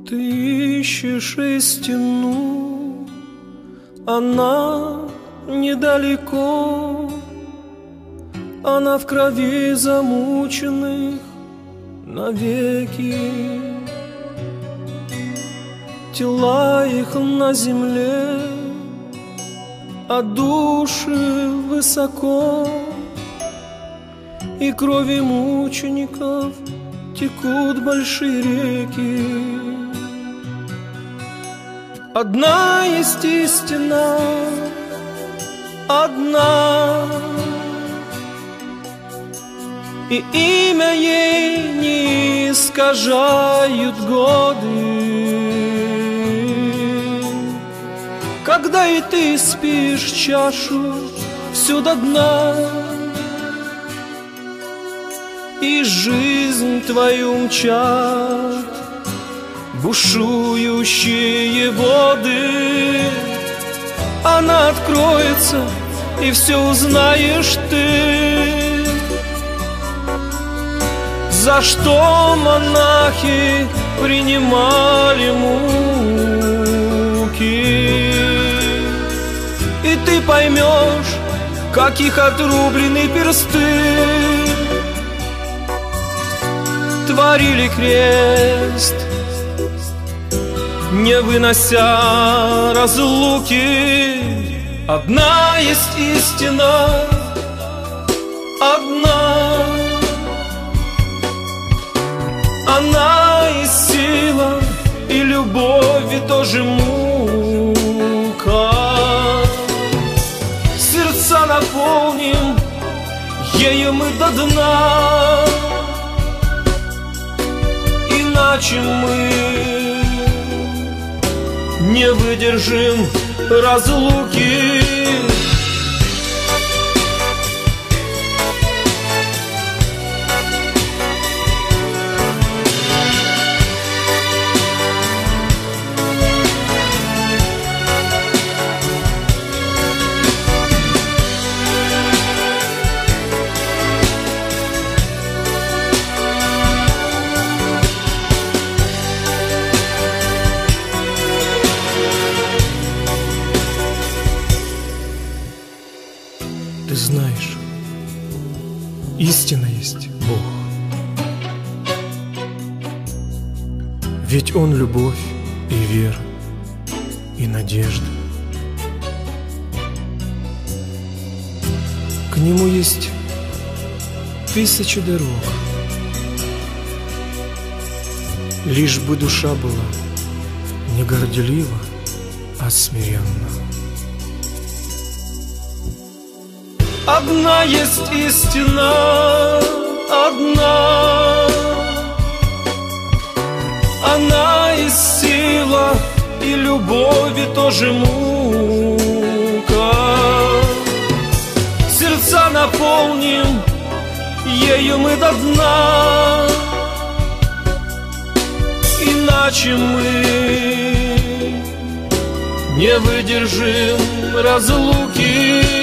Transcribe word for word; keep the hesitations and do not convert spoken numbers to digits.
Ты ищешь истину, она недалеко, она в крови замученных навеки. Тела их на земле, а души высоко, и крови мучеников текут большие реки. Одна есть истина, одна, и имя ей не искажают годы. Когда и ты спишь чашу всю до дна, и жизнь твою мчат бушующие воды, она откроется, и все узнаешь ты. За что монахи принимали муки, и ты поймешь, как их отрублены персты творили крест, не вынося разлуки. Одна есть истина, одна, она и сила, и любовь, и тоже мука. Сердца наполним ею мы до дна, иначе мы не выдержим разлуки. Ты знаешь, истина есть Бог, ведь Он любовь и вера, и надежда. К Нему есть тысячи дорог, лишь бы душа была не горделива, а смиренна. Одна есть истина, одна, она и сила, и любовь, и тоже мука. Сердца наполним ею мы до дна, иначе мы не выдержим разлуки.